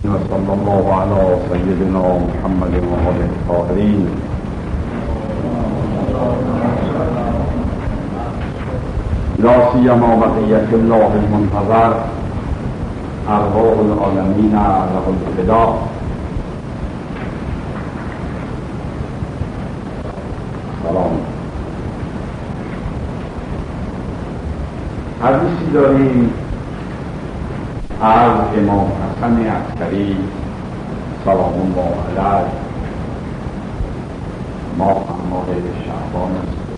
صلى الله على سيدنا محمد وآله الطاهرين. لا سيما بقية الله المنتظر أرواح العالمين له الفداء. سلام. حدیثی داریم از امام حسن عسکری سلام الله علیه. ما ماه شعبان است و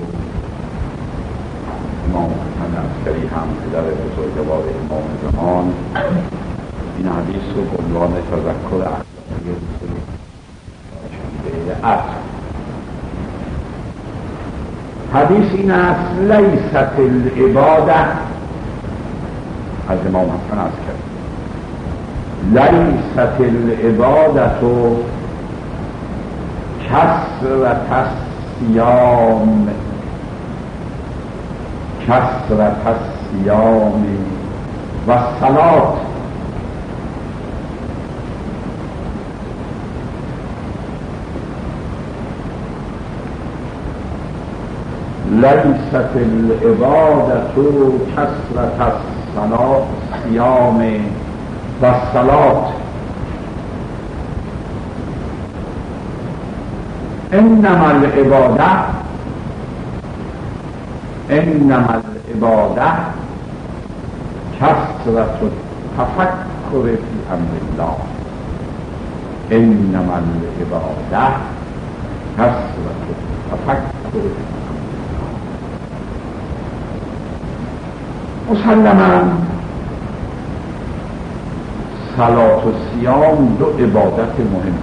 امام حسن عسکری هم پدر بزرگوار امام زمان این حدیث رو به عنوان تذکر اخلاقی شنبه عصر. حدیث این است: لیست العباده، از امام حسن عسکری، لیست العبادة کثرة الصیام و الصلاة. لیست العبادة کثرة الصیام و الصلاة، انما العبادة کثرة التفکر فی امر الله. انما العبادة کثرة التفکر فی امر الله. مسلماً صلات و صیام دو عبادت مهم،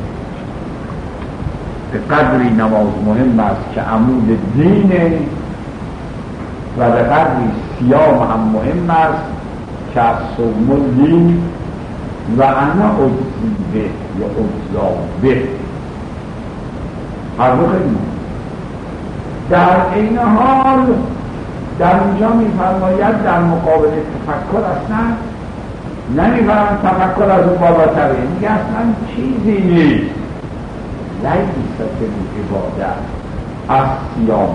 به قدری نماز مهم است که عمود دینه و به قدری صیام هم مهم است که از صوم الدین و انا اجزی به یا اجزا به، هر دو خیلی مهم. در این حال در اینجا می‌فرماید در مقابل تفکر اصلا نمی‌فرماید تفکر از اون بالاتره، میگه اصلا چیزی نیست. لیست العبادة از صیام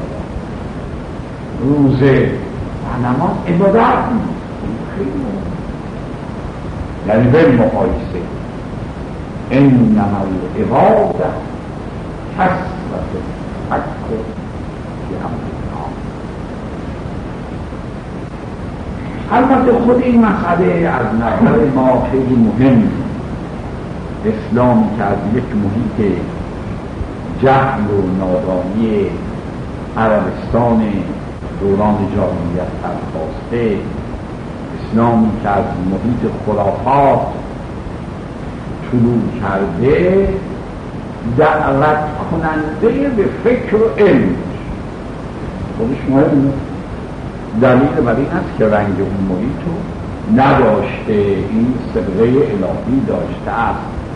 روزه و نماز عبادت نیست، یعنی به مقایسه انما العبادة کثرة التفکر فی امر الله. البته خود این مسئله از نظر ما خیلی مهم. اسلام که از یک محیط جهل و نادانی عربستان دوران جاهلیت برخاسته، اسلامی که از محیط خرافات طلوع کرده، دعوت کننده به فکر و علم خودش مهمه. دلیل بر این است که رنگ اون محیط رو نداشته، این سبقه الهی داشته است.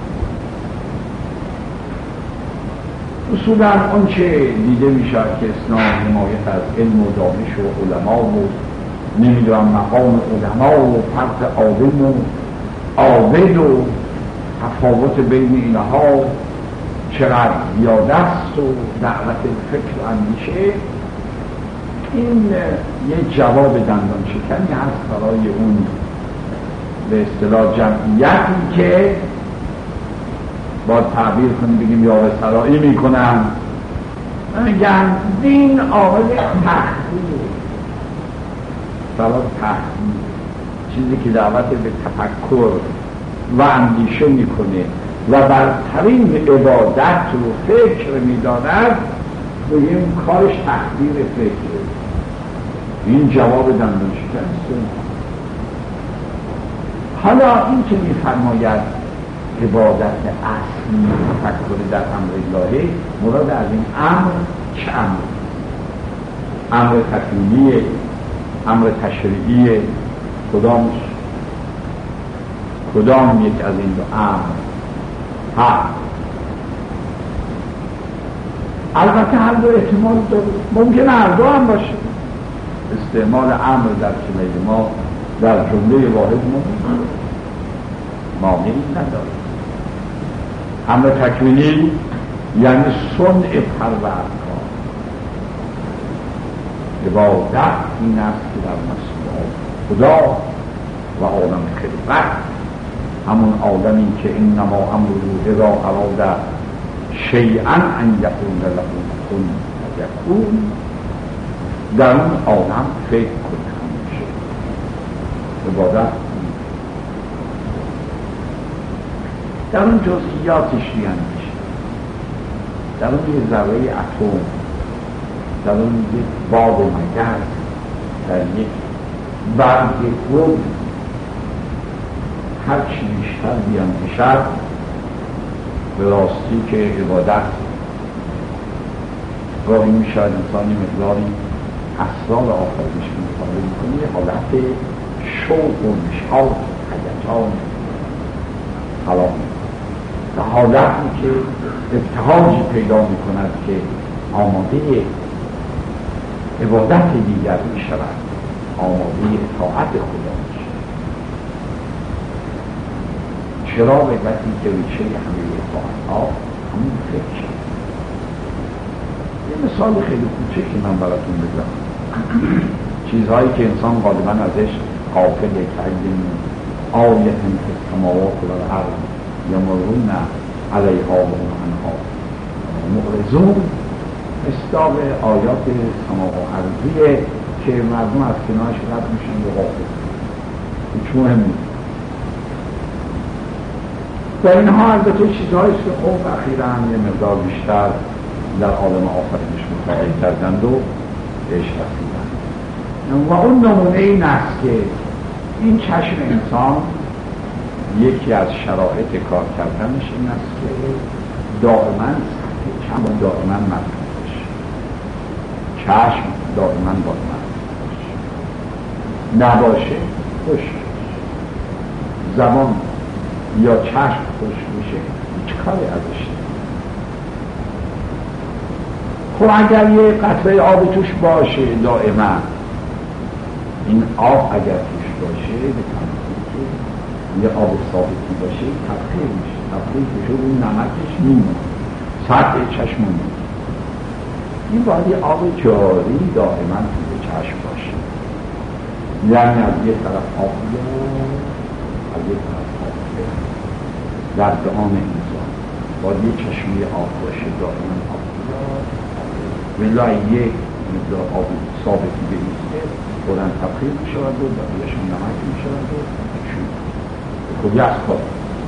اصولا اون چه دیده می شود که اسلام حمایت از علم و دانش و علما و نمیدونم مقام علما و فرق عالم و عابد و تفاوت بین اینها چقدر زیاده است و دعوت فکر و اندیشه، این یه جواب دندان شکنی هست برای اون به اصطلاح جمعیتی که با تعبیر کنیم بگیم یاوه سرایی میکنن، میگن دین عامل تحقیق، سلام تحقیق، چیزی که دعوت به تفکر و اندیشه میکنه و برترین عبادت رو فکر میداند، بگیم کارش تحقیر فکره. این جواب دندان شکن است. حالا این که میفرماید عبادت اصلی تفکر در امر الله، مراد از این امر چه امر؟ امر تکوینیه، امر تشریعیه، کدام یک از این دو امر هست؟ البته هر دو احتمال داره، ممکنه هر دو هم باشه. استعمال امر در کلمه ما در جمله واحد ممکن، مانعی نداره. امر تکوینی یعنی صنع پروردگار. عبادت این است که در مسئول خدا و عالم خلقت، همون عالمی که انما امره اذا اراد شیئا ان یقول له کن فیکون، در اون عالم فکر کنه همیشه. عبادت در اون جزئیاتش میشه، در اون یه ذره اتم، در اون یک باد مگر، در یک برگ گل، هر چی بیشتر بیاندیشد به راستی که عبادت گاهی میشود انسانی مقداری اسرار آفرینش مطالعه میکنه، یه حالت شوق و نشاط هیجان حالا به حالتی که ابتهاجی پیدا میکند که آماده عبادت دیگر میشود، آماده اطاعت خدا میشود. چرا وقتی که ریشه همه اطاعت‌ها همون فکر شد. یه مثال خیلی کوچکی که من براتون بگم، چیزهایی که انسان غالبا ازش غافله، که این آیه که السماوات و الارض یمرون علیها و هم عنها معرضون، مصداق آیات سماع و ارضیه که مردم از کنارش رد میشن به غافل. هیچ مهم نیست. و اینها البته چیزهاییست که خب اخیراً یه مقدار بیشتر در عالم آفرینش مطالعه کردند و بهش رسیدند. و اون نمونه این است که این چشم انسان یکی از شرایط کار کردنش این است که دائما سطح چشم دائما مرکز باشه، چشم دائما باید مرکز باشه، نباشه خوش زمان یا چشم خوش میشه هیچ کاری ازش نیست. خب اگر یه قطره آب توش باشه دائما، این آب اگر توش باشه به طبعی که یه آب ثابتی باشه تبخیر میشه، تبخیر میشه اون نمکش میمونه، سطح چشم میمونه. این باید یه آب جاری دائما توی چشم باشه، یعنی از یه طرف آب بیاد، از یه طرف آب بیاد. در دهان انسان باید یه چشمی آب باشه دائما آب بیاد، ولی یک مقدار آب ثابتی بریزه بودن تبخیر میشود و بقیهشون نمک میشود و چون خودی از کار.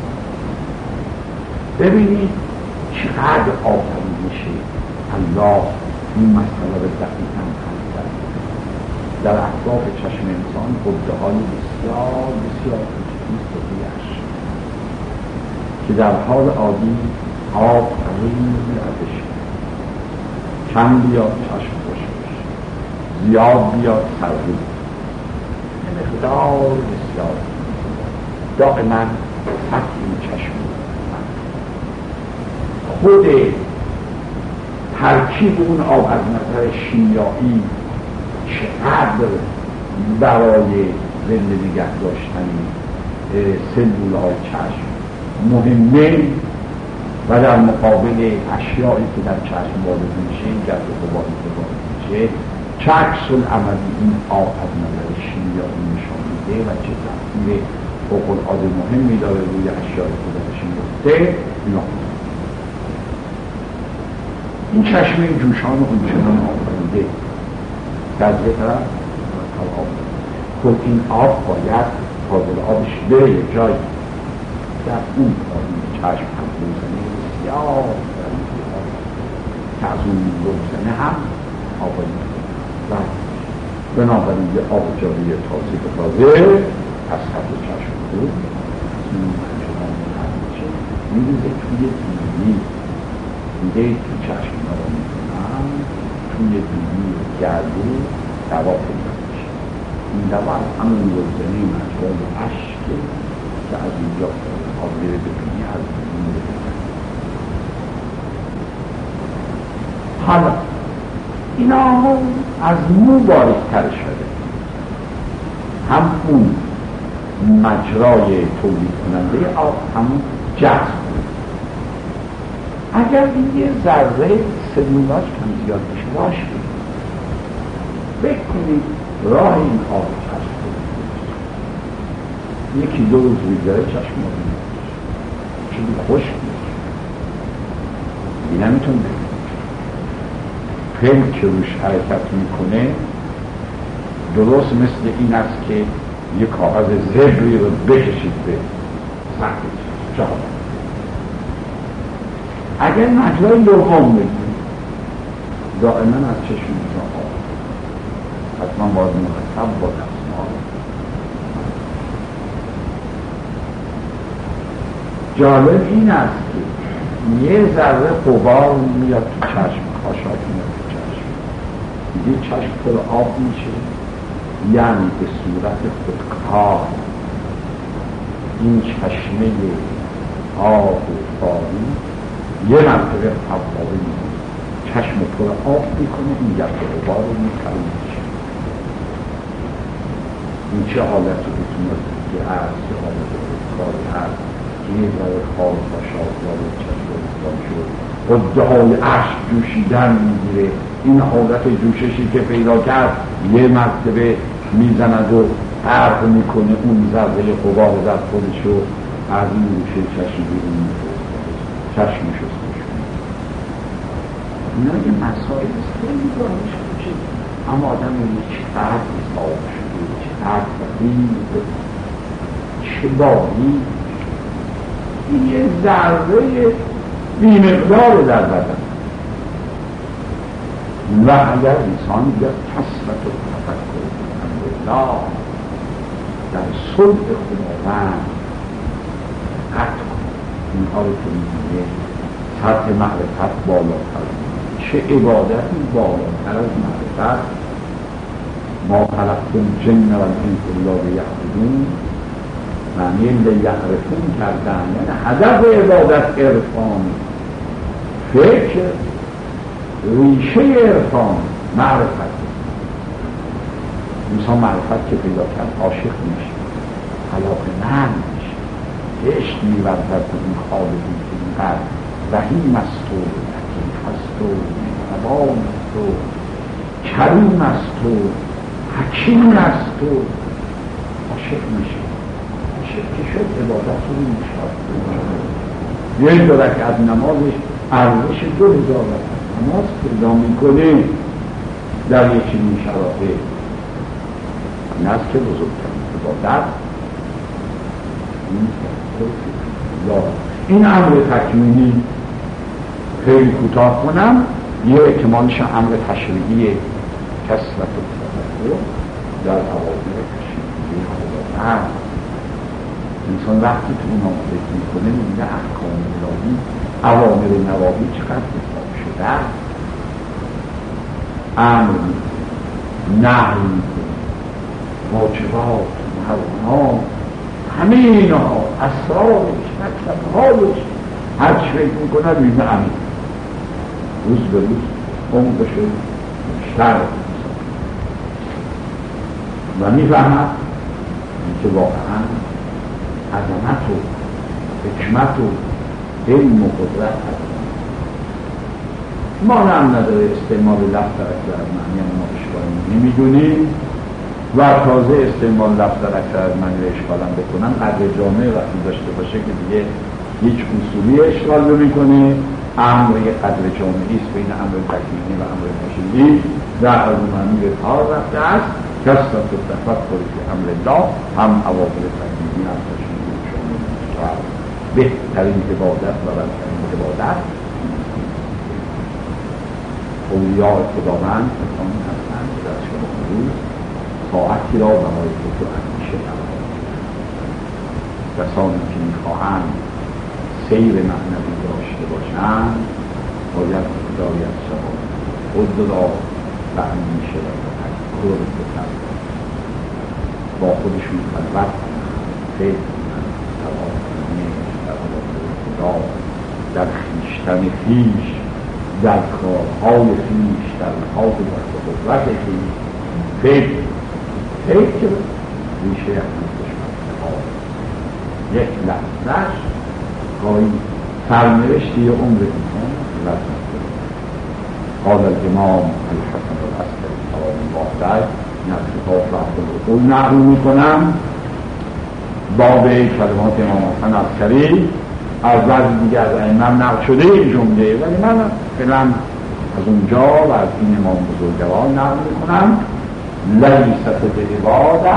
ببینید چقدر آفرین میشه الله این مسئله رو دقیقاً حل کرده. در اطراف چشم انسان غده های بسیار بسیار کوچکی که در حال عادی آب ریزی ازش کم بیاد چشم خوش بشه، زیاد بیاد سردی، مقدار بسیار دائما سطح این چشم خود ترکیب اون آب از نظر شیمیایی چقدر برای زنده نگه داشتن سلول‌های چشم مهمه و در مقابل اشیایی که در چشم وارد میشه، گرد و غباری که وارد میشه، چه عکس العملی این آب از نظر شیمیایی نشان میده و چه تاثیر فوق‌العاده مهمی داره روی اشیایی که درش میفته. این چشم جوشان اونچنان آفریده در یه طرف آب. خب این آب باید فاضل آبش بره یه جایی، در اون چشم هم روزنه بسیار که از اون روزنه هم آبایی و بنابراین یه آب جاری تازه به تازه از خط چشم بود از اون منجران منحل میشه میریزه توی دینی، میگه توی چشم رو میکنم توی دینی گردو دوا پیدا میشه. این دوا از همون روزنه مجران عشقه که از اینجا آب میره به دینی، از دینی میره به دینی. حالا اینا از مو باریک‌تر شده، هم اون مجرای تولید کننده آب همون جذب. اگر این یه ذره سلولاژ کم زیاد بشه راش فکر کنید راه این آب چشم یکی دو روز بگذره چشم آبی چون خوش میشه این نمیتون بگید پل که روش حرکت میکنه درست مثل این است که یه کاغذ زبری رو بکشید به سطح چشم. اگر مجرای دوم بگید دائما از چشم میتون آب حتما باید مرتب با دستمال. جالب این است که یه ذره غبار میاد تو چشم، خاشاک میاد تو چشم، دیگه چشم پر آب میشه، یعنی به صورت خودکار این چشمه آب و فاری یه مرتبه حوالی میکنه، چشم پر آب میکنه، این گرد غبار رو میکنه. این چه حالت رو بتونه که هست، چه حالت خودکاری هست که یه ذره خواب و شاد وارد چشم رو شد، قده های عشق جوشیدن میگیره. این حالت جوششی که پیدا کرد یه مرتبه میزند و غرق میکنه اون ذره غبار در خودش رو از این گوشه چشم بیرون میفرسته، چشمش شستش اینا یه مسائل است خیلی دانش بچه، اما آدم اینه چقدر اصاب شده، چقدر غریب، چه باری این یه ذره بیمقدار در بدن. و اگر انسان یا کسرت و تفکر الحمدلله در صلح خداوند قطع کنه اینها رو که میگه سطح معرفت بالاتر، چه عبادتی بالاتر از معرفت. ما خلقت الجن و الانس الا لیعبدون، معنی لیعرفون کردن یعنی هدف عبادت عرفان، فکر ریشه عرفان معرفت. انسان معرفت که پیدا کرد عاشق میشه، علاقه‌مند میشه، عشق می‌ورزد به این خالقی که اینقدر رحیم است و لطیف است و مهربان است و کریم است و حکیم است و عاشق میشه. عاشق که شد عبادت رو میشه، یه دو رکعت نمازش ارزش 2000 رکعت نماز پیدا میکنه در یک چنین شرایط. این است که بزرگترین عبادت این امر تکوینی خیلی کوتاه کنم، یه احتمالش امر تشریعی کسرت و تفکر در اوامر تشریعی خداوند. انسان وقتی تو اون فکر میکنه میبینه احکام الهی، اوامر نواهی چقدر حساب شده، امر میکنه، نهی میکنه، واجبات، محرمات، همه اینها اسرارش، مطلبهایش، هر چی فکر میکنه میبینه امین روز به روز عمقش بیشتر و میفهمد که واقعا عظمت و حکمت و علم و قدرت هست. ما هم نداره استعمال لفظ در اکثر از معنی ما اشکالی نمیدونیم و تازه استعمال لفظ در اکثر از معنی اشکالم بکنم قدر جامعه وقتی داشته باشه که دیگه هیچ اصولی اشکال نمیکنه. امر یک قدر جامعی است بین امر تکوینی و امر تشریعی، در از معنی به کار رفته است. کسرت و تفکر که امر الله هم اوامر تکوینی هم تشریعی شامل است. بهترین عبادت و برترین عبادت اولیاء خداوند کسانی هستند که در شب و روز طاعتی را برای فکر و اندیشه نمایند. کسانی که میخواهند سیر معنوی داشته باشند باید مقداری از شبان خود را به اندیشه و تفکر بکنند، با خودشون خلوت کنند، فکر کنند، توافقی در اوامر خدا، در خویشتن خویش، در کارهای خویش، در حال و قدرت خویش فکر ریشه احمد دشمن یک لحظهش گاهی سرنوشت یه عمر انسان لحظه. قال الامام الحسن العسکری سلام الله علیه این از کتاب رحمت العقول نقل میکنم، باب کلمات امام حسن عسکری از بعضی دیگه از ائمه نقل شده این جمله، ولی من فعلا از اونجا و از این امام بزرگوار نقل میکنم. لیست بعباده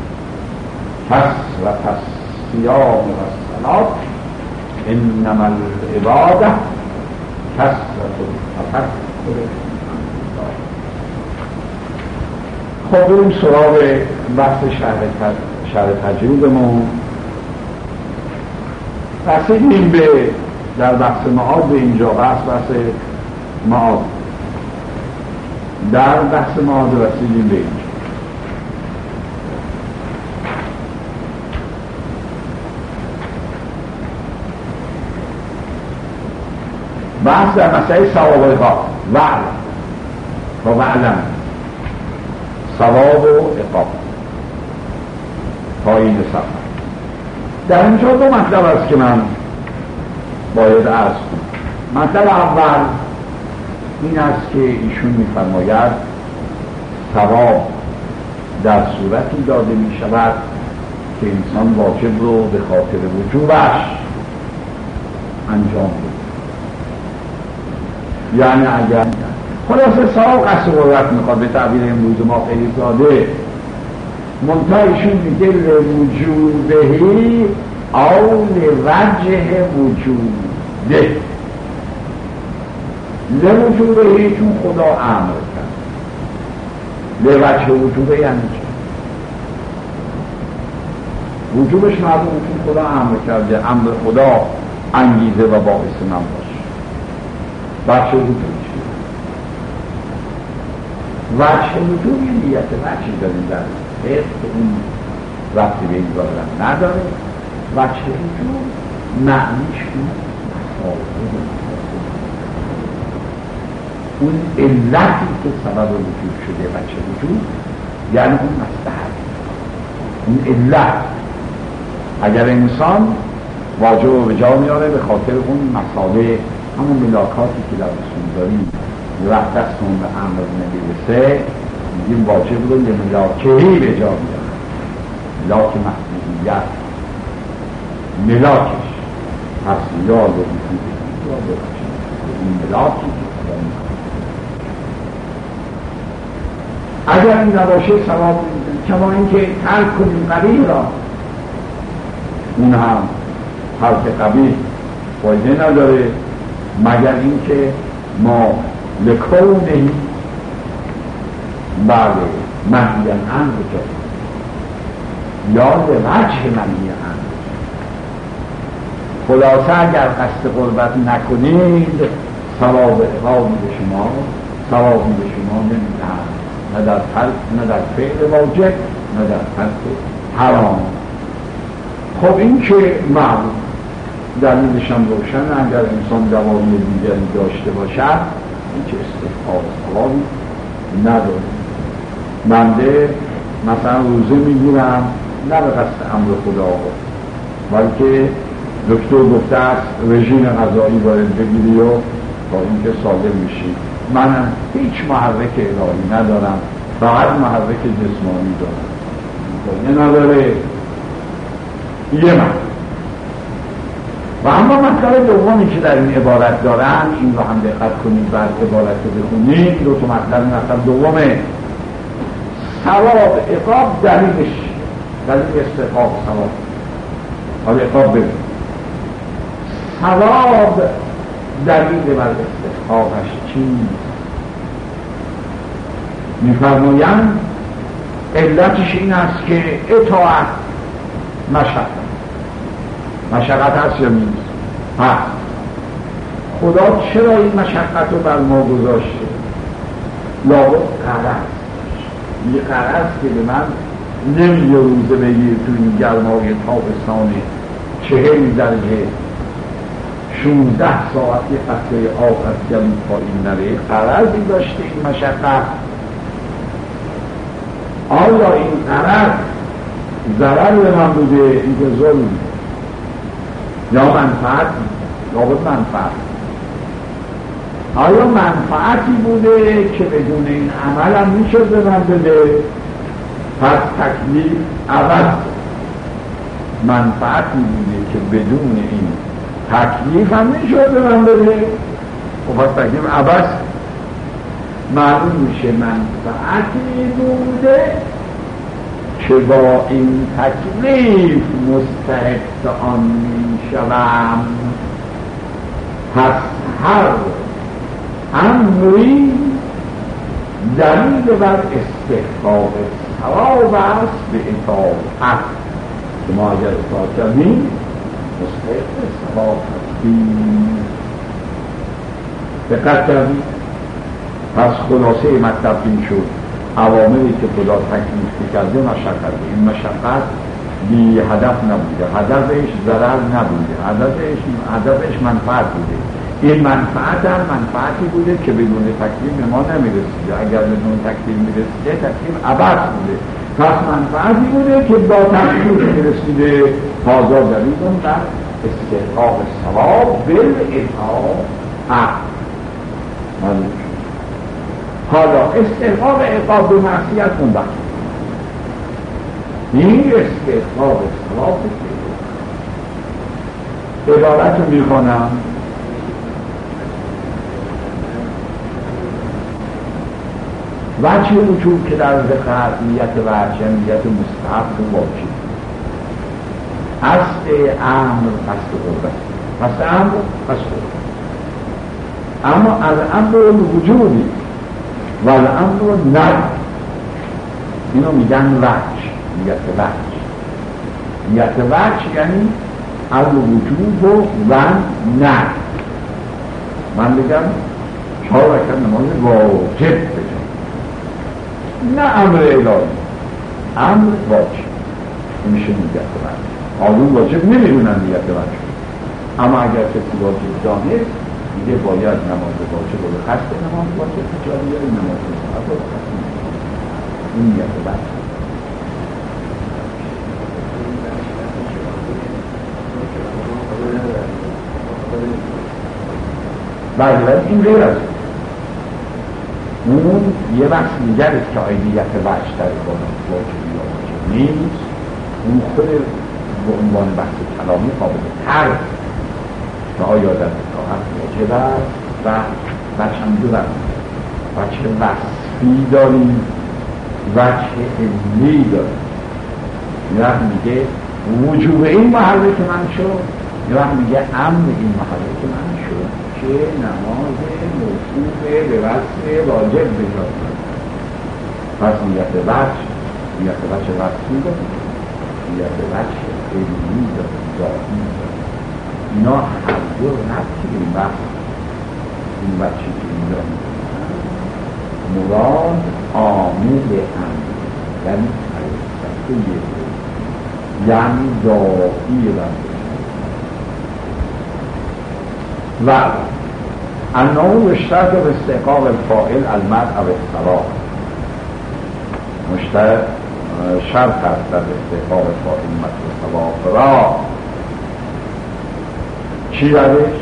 کثرة الصیام و الصلاة انما العباده کثرة التفکر. خب بریم سراغ بحث شرح تجریدمون. رسیدیم به در بحث معاد به اینجا، بحث معاد، در بحث معاد رسیدیم به اینجا. بحث در مسئله ثواب و عقاب و وعلم ثواب و عقاب پایین سفر. در اینجا دو مطلب است که من باید عرض کنم. مطلب اول این است که ایشون می‌فرماید ثواب در صورتی داده می شود که انسان واجب رو به خاطر وجوبش انجام بده. یعنی اگر خلاصه ثواب قصد قدرت میخواد به تعبیر امروز ما خیلی ساده، منتها ایشون میگه لوجوبهی او لوجه وجوده. لوجوبهی چون خدا امر کرد، لوجه وجوده یعنی چه؟ وجوبش معلومه چون خدا امر کرده، امر خدا انگیزه و باعث من باشه. وجه وجود چیه؟ وجه وجود یه نیت وجهی داریم در حیث که اون وقتی به این دارن نداره. وجه وجود معنیش اون علتی که سبب وجود شده وجه وجود یعنی اون مصلحت، اون علت. اگر انسان واجب رو به جا میاره به خاطر اون مساله، همون ملاکاتی که در رسول داریم وقت دستون به امر نمیرسه میگیم واجب رو یه ملاکهی به جا میاره. ملاک محدودیت، ملاکش پس یاد و این ملاکی که اگر این نباشه ثواب میدن. کما اینکه ترک کنیم قبیل را، اون هم ترک قبیل فایده نداره مگر اینکه ما لکونه بله منهی عنه بجا یا لوجه منهی عنه. خلاصه اگر قصد قربت نکنید ثواب عقابی به شما، ثوابی به شما نمیدهد، نه در ترک، نه در فعل واجب، نه در ترک حرام. خب این که معلوم دلیلش هم روشن. اگر انسان دوامی دیگری داشته باشد هیچ استحقاق ثوابی نداره. بنده مثلا روزه میگیرم نه به قصد امر خدا بلکه دکتر گفته است رژیم غذایی باید بگیری و تا اینکه سالم میشی. من هیچ محرک الهی ندارم، فقط محرک جسمانی دارم. این نداره یه من. و اما مطلب دومی که در این عبارت دارن، این رو هم دقت کنید بعد عبارت رو بخونید. دو تا مطلب دومه ثواب عقاب دلیلش، دلیل استحقاق ثواب. حالا عقاب ببین ثواب دلیل بر استحقاقش چیست؟ میفرمایند علتش این است که اطاعت مشقت هست یا نیست؟ هست. خدا چرا این مشقت رو بر ما گذاشته؟ لابد قرض، یه قرض که به من نمیگه روزه بگیر تو این گرمای تابستان 40 درجه 16 ساعت یه قطعه آب از گلو پایین نره. قرضی داشته این مشقت. آیا این قرض ضرر به من بوده؟ این که ظلم یا منفعت لابد منفعت. آیا منفعتی بوده که بدون این عمل هم میشد به من بده؟ پس تکلیف عوض. منفعتی بوده که بدون این تکلیف هم میشد به من بده، و پس تکلیف عوض. معلوم میشه منفعتی بوده که با این تکلیف مستحق آن میشوم. پس هر امری دلیل بر استحقاق ثواب است به اطاعت، که ما اگر اطاعت کردیم مستحق ثواب هستیم. دقت کردیم؟ پس خلاصه مطلب این شد عواملی که خدا تکلیف کرده مشقت. این مشقت بی هدف نبوده، هدفش ضرر نبوده، هدفش منفعت بوده. این منفعت هم منفعتی بوده که بدون تکلیف ما نمیرسیده. اگر بدون تکلیف میرسیده تکلیف عبث بوده. پس منفعتی بوده که با تکلیف میرسیده. تازه دلیلون در استحقاق ثواب بالاطاعت. حالا استحقاق عقاب به معصیت اون وقت این استحقاق ثواب عبارت رو میخوانم. وجه وجود که در ذکر نیت وجه نیت مستحب و واجب. اصل امر قصد قربت، قصد امر قصد قربت. اما از امر وجودی و الامر ند، اینو میگن وجه، نیت وجه. نیت وجه یعنی از وجود و ند. من بگم 4 رکعت نماز واجب بجم، نه امر الهی، امر واجب. این میشه نیت وجه. آدون واجب نمیدونن نیت وجه، اما اگر کسی واجب دانست دیگه باید نماز واجب رو به قصد نماز واجب جاریه، نماز مستحب رو به قصد نماز. این نیت وجه. بله این غیر از اون یه وقت دیگر است که آیدیت وجه در عبادت واجبی یا واجب نیست. اون خود به عنوان بحث کلامی قابل ترک که آیا در اطاعت واجب است و وجه هم دو در وجه وصفی داریم، وجه علمی داریم. یه وقت میگه وجوب این محله که من شد، یه وقت میگه امر این محله که من شد که نماز موصوف به وصف واجب بجاست. پس نیت وجه وصفی داریم، نیت وجه علمی داریم، ذاتی داریم. اینا هر دو ربطی به این وقت این وجهی که این داریم مراد عامل امر یعنی فلسفه یعنی داعی ربط و انه یشترط به استحقاق الفاعل المرء او الصلاح. شرط است در استحقاق فاعل مرء و الصلاح را چی روش؟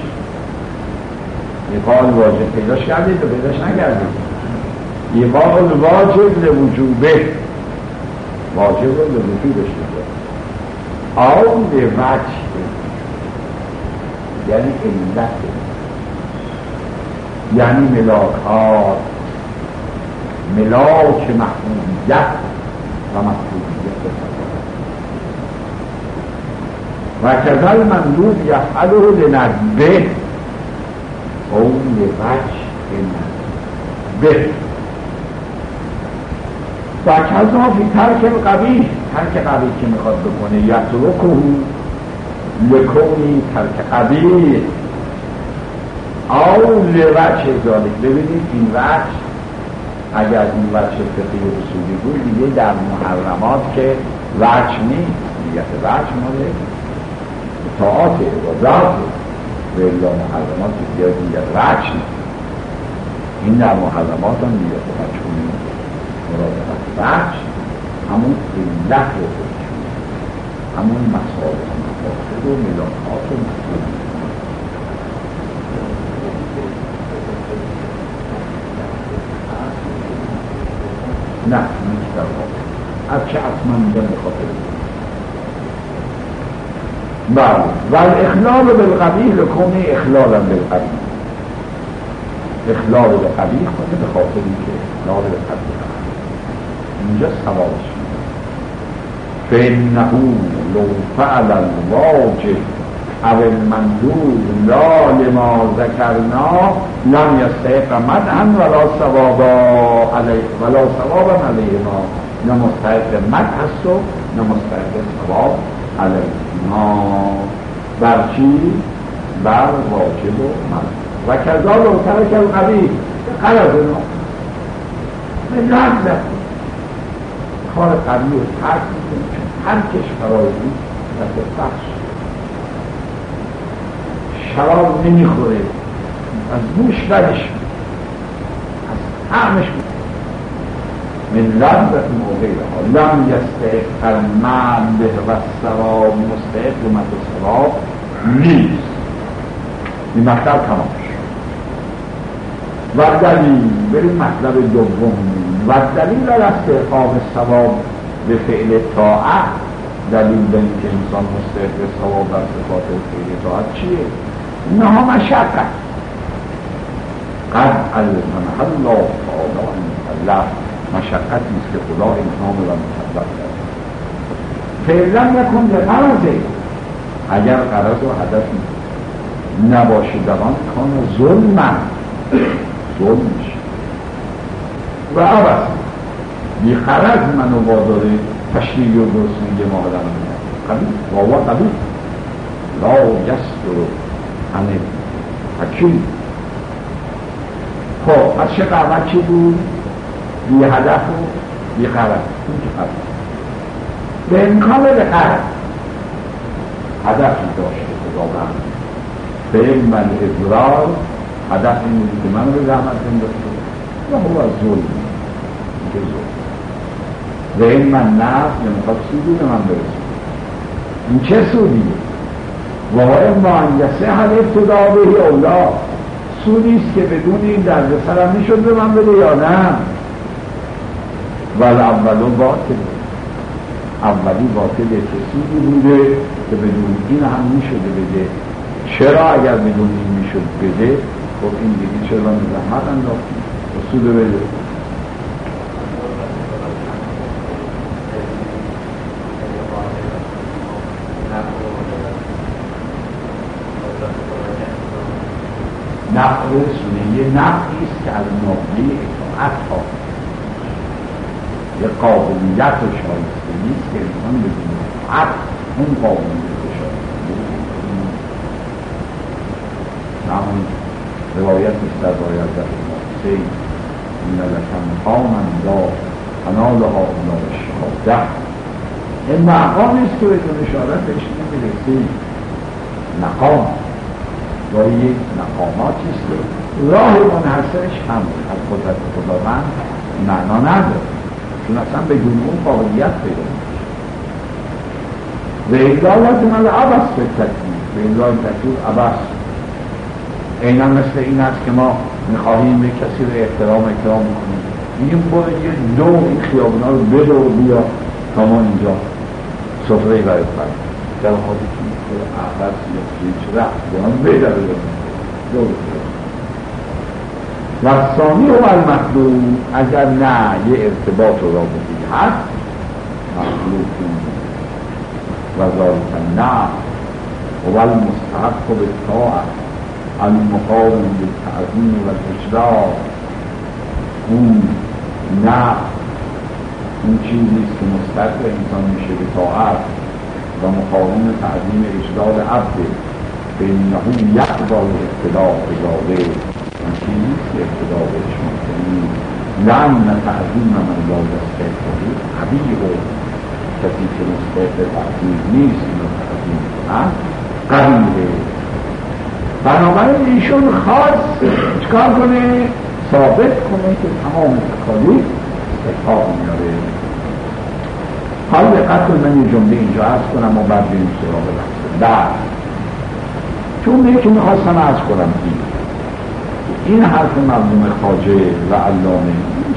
یقال واجب پیداش کردید و پیداش نکردید. یقال واجب لوجوبه، واجب رو لوجوبش بده. آن به وجه یعنی علت، یعنی ملاکات، ملاک محمودیت و محمودیت و کذل مندوب یفعله لنجبه اون لوجه نجبه و کذا فی ترک القبیح، ترک قبیح که میخواد بکنه یترکه لکونی ترک قبیح او لوجه ذالک. ببینید این وجه اگر این وجه فقهی و اصولی بود دیگه در محرمات که وجه نیست، نیت وجه ماله اطاعات عبادات و الا محرمات دیگه نیت وجه نیست. این در محرمات هم نیت وجه نیست. مراد وجه همون علت رو همون مسائل مفاسد و ملاحات و مطلوب نه نیستر از چه اصلا میگم بخاطر بله و الاخلال بالقبیح لکنه اخلالا بالقبیح اخلال بالقبیح کنه به خاطر اینکه اخلال بالقبیح اینجا ثوابش فإنه لو فعل الواجب او المندوب لا لما ذكرنا لم يستحق مدحا ولا ثوابا علیهما نه مستحق مدح است و نه مستحق ثواب علیهما بر چی؟ بر واجب و مندوب و کذا لو ترک القبیح غرض من لحظه کار قبیح و ترک میکنه چون ترکش فرایضی و بخش شراب نمیخوره از بوش بدش از طعمش من لذت موقعها لم یستحق المنده و ثواب مستحق و ثواب نیست این مطلب تمامش و دلیل بریم مطلب دوم و دلیل در استحقاق ثواب به فعل طاعت دلیل به اینکه انسان مستحق ثواب بر صفات فعل طاعت چیه؟ اینها مشقت قد علمنا الله تعالی المکلف مشقت نیست که خدا انسان را مکلف کرد فعلا نکن به غرضه اگر غرض و هدف نباشه دوان کان ظلم میشه و عبث بی غرض منو واداره تشریعی و درستنگی ما آدم قبیل واوا قبیل لا یستر همه حکیم خب از چه قرمت چی بود؟ بی هدف و بی غرض این که قرمت به امکان به غرض هدفی داشته خداوند به من اضرار هدف این بودی که من رو زحمت انداشته و هو از ظلم که ظلم و این من نفس نمیخواد سودی به من برسید این چه سودیه؟ و اما انجسه هل ابتدا بهی اولا سودیست که بدون این درد سرم میشد به من بده یا نه ولی اولو باطله اولی باطله که سودی بوده که بدون این هم میشده بده چرا اگر بدون این میشد بده خب این دیگه چرا زحمت انداختی و سود بده نفع رسونه یه نفعیست که از نقطه اطاعت ها یه قابلیت و شایسته نیست که انسان بدون اطاعت اون قابلیت و شایسته همون روایت است در روایت در سید این لکم مقامن دا انالها اولا شهاده این مقامی است که بدون شهادت بهش نمیرسی مقام گاهی یک مقاماتی است که راه منحصرش هم از قدرت خداوند معنا نداره چون اصلا بدون اون قابلیت پیدا میشه و اقدالات من عبث به تکلیف و اقدال تکلیف عبث اینا مثل این است که ما میخواهیم به کسی رو احترام کنیم میگیم برو یه دو این خیابونا رو بدو بیا تا ما اینجا سفره برای فرد در حالی که احبت یا هیچ رفت یا هم بیدر دو و ثانی و المخلوق اگر نه یه ارتباط و رابطی هست مخلوق و ذالک نه و المستحق بالطاعة المقاوم بالتعظیم و الاشراف اون نه اون چیزیست که مستحق انسان میشه به طاعت و مقاوم تعظیم اجلال عبد فإنه یقبل اقتداء اجاده اون چیزیست که اقتداء بهش ممکنی لأن تعظیم من لا یستحقه قبیح کسی که مستحق تعظیم نیست اینو تعظیم کنن قبیحه بنابراین ایشون خواست چکار کنه؟ ثابت کنه که تمام تکالیف استحقاق میاره حال دقت من یه جمله اینجا عرض کنم و بعد بریم سراغ بحث. جمله که میخواستم عرض کنم این حرف مرحوم خواجه و علامه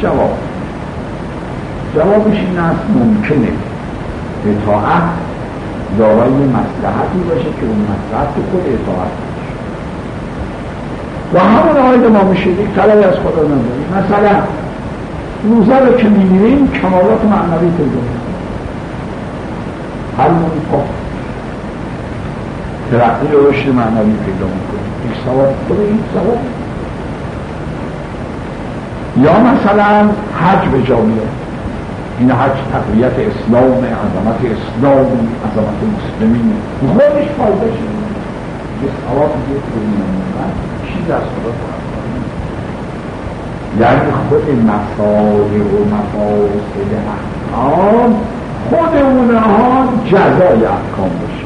جوابش این است ممکنه اطاعت دارای مصلحتی باشه که اون مصلحت خود اطاعت باشه و همون آقای ما میشه یک طلبی از خدا نداریم. مثلا روزه رو که میگیریم کمالات معنوی پیدا میکنیم، هر منطقه ترقی و رشد معنوی پیدا میکنیم، یک ثواب خود این ثواب. یا مثلا حج به جا میاد، این حج تقویت اسلام، عظمت اسلام، عظمت مسلمین، خودش فایده شده یه ثواب دیگه من چیز از خدا کنم. یعنی خود مصالح و مفاسد احکام خود اونها جزای احکام باشه.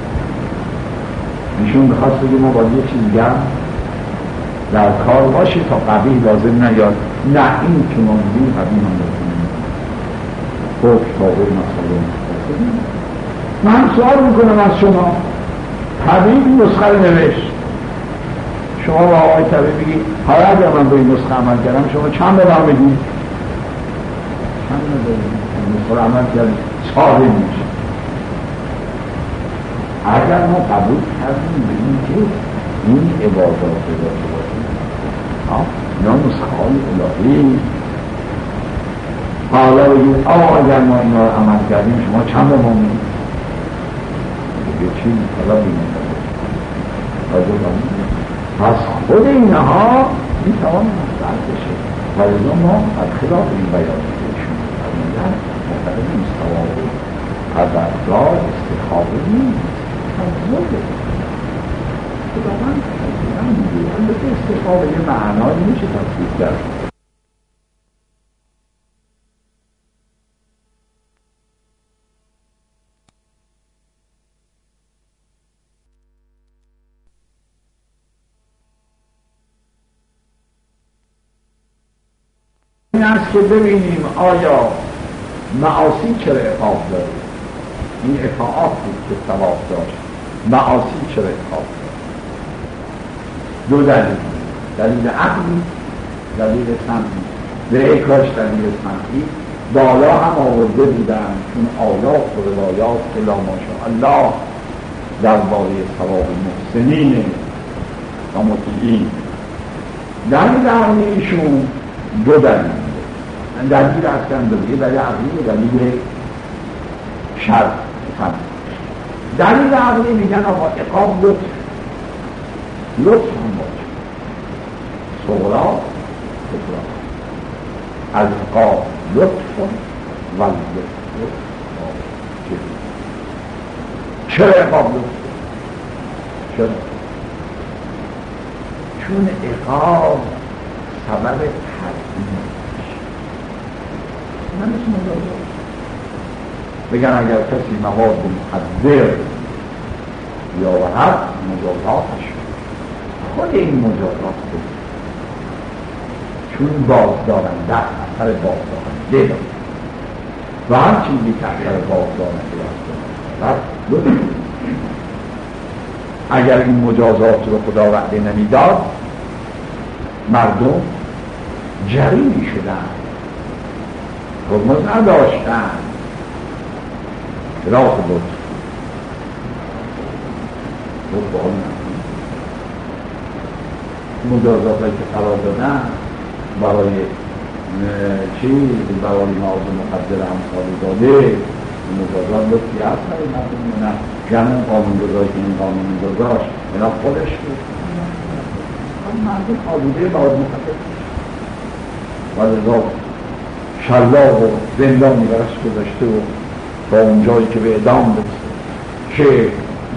ایشون میخواست بگه ما باید یه چیز دیگر در کار باشه تا قبیح لازم نیاد. نه، این که ما میگیم قبیح هم لازم نیاد. خب تابع مسائل من سوال میکنم از شما، طبیب نسخه رو نوشت، شما با آقای طبیب بگید حالا اگر من با این نسخه عمل کردم شما چند به من بگید؟ چند به من نسخه عمل کردم صاحب میشه. اگر ما قبول کردیم به این که این عبادات داشته باشیم یا نسخه های الهی، حالا بگید اگر ما اینا رو عمل کردیم شما چند به ما میگید؟ بگید چی؟ حالا بگید پس خود اینها این توان مستعد بشه و ازا ما از خلاف این بیان بشون فرمودن مطلب نیست ثواب قدردار استخابه نیست تنظره خدا من میگه البته استخابه یه معنایی میشه تصدیق کرد. این است که ببینیم آیا معاصی چرا عقاب داره. این اطاعات بود که ثواب داشت، معاصی چرا عقاب داره. دو دلیل عقلی، دلیل سمعی. به اکاش دلیل سمعی بالا هم آورده بودن چون آیات و روایات الا ماشاءالله درباره ثواب محسنین و مطیعین. دلیل عقلیشون دو دلیل، دلیل اصلا دلیل عقلی و دلیل شرع. دلیل عقلی میگن آقا عقاب لطف هم باشه، صغرا کبرا، از عقاب لطف و لطف. چرا عقاب لطف؟ چرا؟ چون عقاب سبب تربیت من اسم مجازات بگن اگر کسی مواد مخدر یا هر مجازاتش خود این مجازات بود چون بازدارنده اثر بازدارنده دارد و هر چیزی که اثر بازدارنده دارد اگر این مجازات رو خدا وعده نمیداد مردم جری می شدن، حرمت نداشتن. خلاف بود بال مجازات که قرار دادن برای چیز برای ناز مقدر امثال داده مجازات لطفی هست برای مردم نه جمع قانون گذاشت این قانون گذاشت اینا خودش بود مردم آلوده باید مقدر و لذا شلاق و زندانی برش گذاشته و با اون جایی که به اعدام برسه که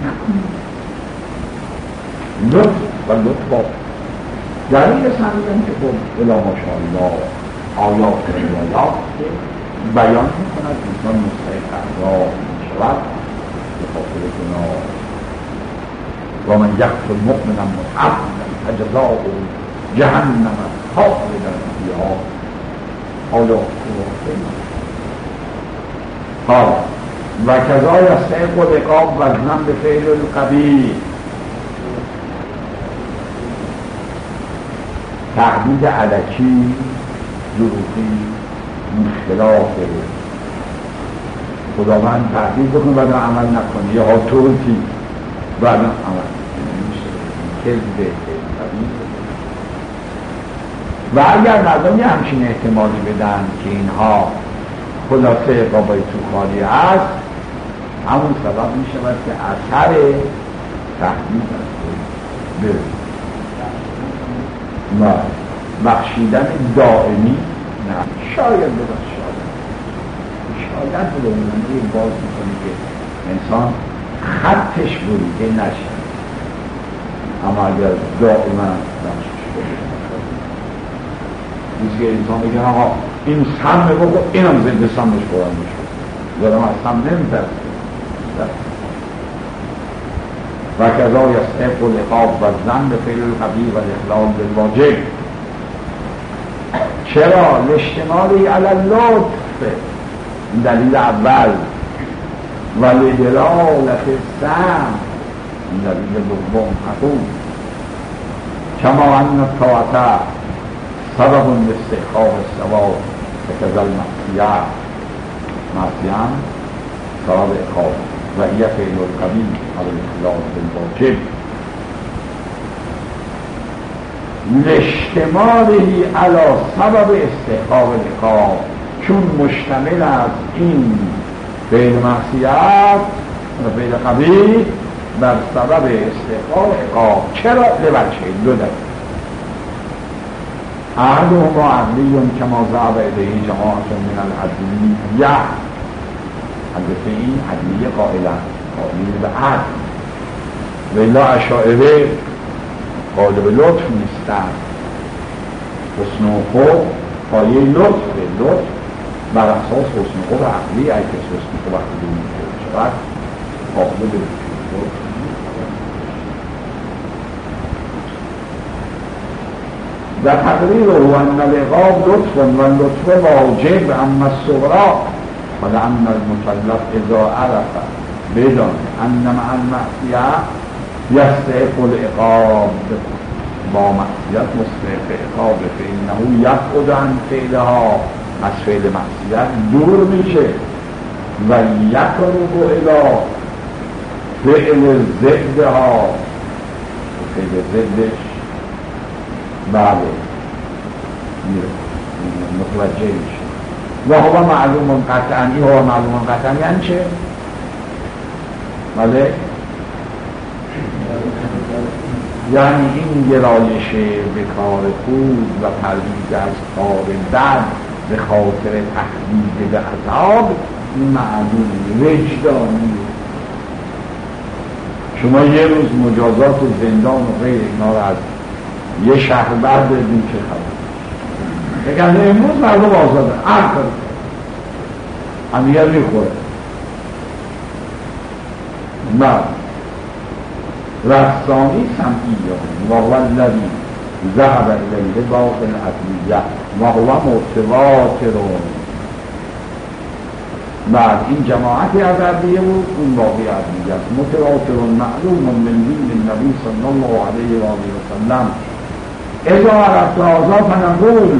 لطف و لطف با دلیل سمیدن که خود الا ماشاءالله آیات و روایات که بیان میکند انسان مستحق عذاب میشود به خاطر گناه و من یقتل مؤمنا متعمدا فجزاؤه جهنم خالدا فیها آیا حال و کذا یستحق العقاب وزنا به فعل القبیح. تهدید علکی، دروغی، مشکلات خداوند تهدید بکنه بعد عمل نکنه، یا هاتوتی بعد عمل کذب و اگر مردم یه همچین احتمالی بدن که اینها خلاصه قابای توخالی هست، همون سبب می شود که اثر تهدید است و بخشیدن دائمی نه، شاید ببخش شاید به اونمونه باز میکنه که انسان خطش بریده نشه، اما اگر دائما بخشش بریده نیست که انسان بگه آقا این سم بگو این هم زنده سمش خورم میشه دارم از سم نمیترسه و کذا یستحق العقاب وزنا به فعل القبیح و الاخلال بالواجب. چرا؟ لاشتماله علی اللطف، دلیل اول، و لدلالت سم، دلیل دوم. حقوق کما ان الطاعة سبب لاستحقاق الثواب وكذا المعصیه، معصیه سبب عقاب و هی فعل القبیح على الاخلال بالواجب لاشتماله علی سبب استحقاق العقاب، چون مشتمل از این فعل معصیت و فعل قبیح بر سبب استحقاق عقاب. چرا؟ لبچه دو دلیل. احدهما عقلی کما ذهب الیه جماعة من العدلیه، البته این عدلیه قائلا قائل به عدل، ولا اشاعره قائل به لطف نیستن. حسن و خوب پایه لطف بر اساس حسن و خوب عقلی، اگه حسن و خوب عقلی شود قابل به و تقریر هو ان العقاب لطف و لطف واجب اما الصغرا و لأن المکلف اذا عرف بدان ان مع المعصیه یستحق العقاب، با معصیت مستحق عقاب، فانه یبعد عن فعلها، از فعل معصیت دور میشه و یقرب الی فعل ضدها، فعل ضدش بله متوجه میشه. و هو معلوم قطعا، این هو معلوم قطعا یعنی چه؟ بله یعنی این گرایش به کار خوب و پرهیز از کار بد به خاطر تهدید به عذاب معلوم وجدانی. شما یه روز مجازات زندان و غیر اینا رو از یه شهر بعد بدین که خبر بگن امروز مردم آزاده عقل همیه میخوره نه رسانی سمعیان و هو الذی ذهب الیه باطل العدلیه و هو متواتر. بعد این جماعتی از عدلیه بود، اون باقی عدلیه است. متواتر معلوم من دین النبی صلی الله علیه و آله و سلم اذا عرفت هذا فنقول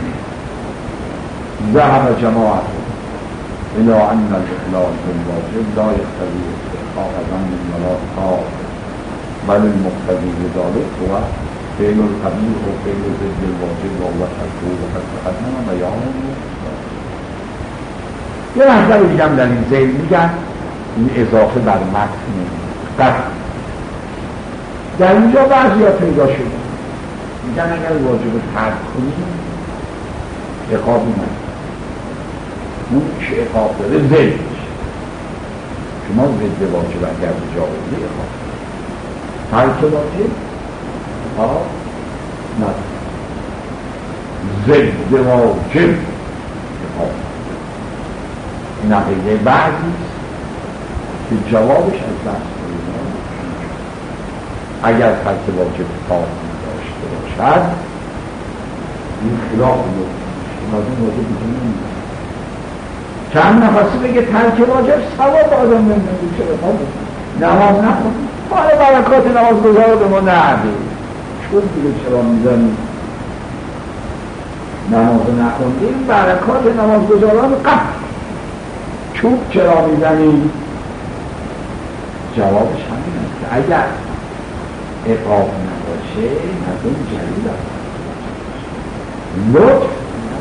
ذهب جماعت الى ان الاخلال بالواجب لا يقتضي استحقاق ذنب ولا عقاب، بل المقتضی بذلك هو فعل القبیح و فعل ضد الواجب و هو ترکه و قد تقدم بیانه. یه مطلب دیگه هم در این ذیل میگن، این اضافه بر متن در اینجا بعضی ها پیدا شده میگن اگر واجب ترک کنیم عقابی نداره، اون چه عقاب داره ذیل میشه. شما ضد واجب اگر به جا بودی عقاب ترک واجب نداره، ضد واجب عقاب. این عقیده بعضیست که جوابش از دست کنیم. اگر ترک واجب کار داشته باشد این خلاف لطف میشه، این واجب میشه نمیده چند نفسی بگه ترک واجب ثواب آدم نمیده چرا خواهد نماز نخون حالا برکات نماز گذار به ما نهده چون دیگه چرا میزنی نماز نخوندیم برکات نماز گذاران قطع چوب چرا میزنی جوابش همین است که اگر عقاب نباشه مردم جلیل است لطف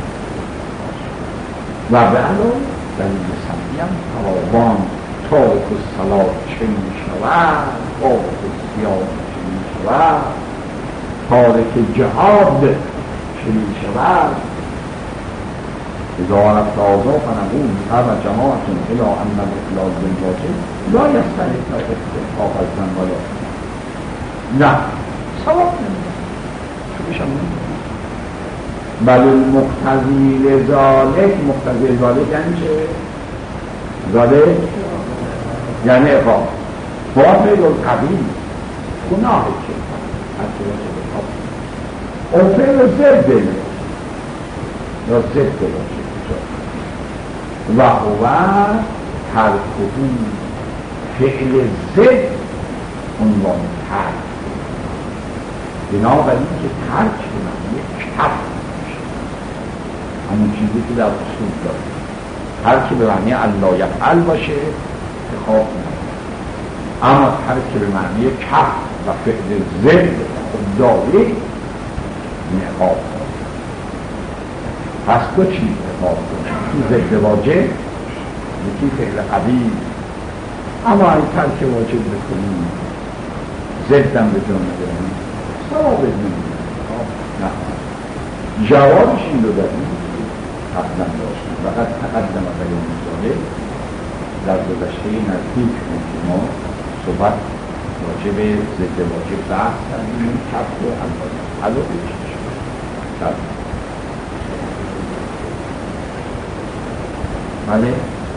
و به علاوه دلیل سمیم فراوان تارک الصلاة چه می شود تارک الصیام چه می شود تارک جهاد چه می شود اذا عرفت آزا فنقول هر جماعتون الا ان الاخلاص بالواجب لا یستحق استحقاق الذنب ولا نه ثواب نمیده چونش هم نمیده بل المقتضی لذالک مقتضی لذالک یعنی چه؟ ذالک یعنی عقاب باطل القبیل گناه چه؟ حتی باشه او فعل ضد یا ضد باشه و هو ترکهو فعل ضد عنوان ترک بنابراین که ترک به معنی کف همون چیزی که در اصول داره ترک به معنی الله یفعل باشه اتخاذ نمیشه اما ترک به معنی کف و فعل ضد خودداری نقاب پس دو چیز نقاب یکی ضد واجب یکی فعل قبیل اما این ترک واجب بکنیم ضدم به جا نداریم ثواب نمیشه نه جوابش این رو داریم قبلا داشتیم فقط تقدم بیان ذالک در گذشته نزدیک که ما صحبت واجب ضد واجب بحث کردیم کف و علاقه چیز شد بله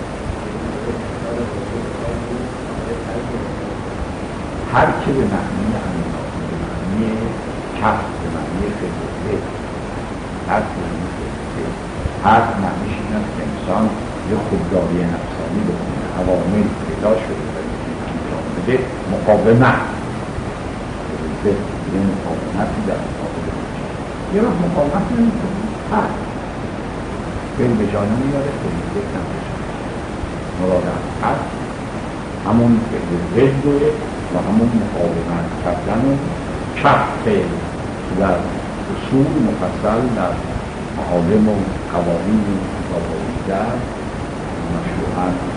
هر که به معنی انداز به معنی کف به معنی خیلی هر که به معنی خیلی هر معنیش این است که انسان یه خودداری نفسانی بکنه عوامل پیدا شده و انجام بده مقاومت یه مقاومتی در مقابل یه وقت مقاومت نمیکنه هر فیل به جای نمیاره فیل ذکر نمیشه مراد هر همون فیل ذکر و همون مقاومت کردن و کف فیل در اصول مفصل در معالم و قوانین و قواعد مشروعاً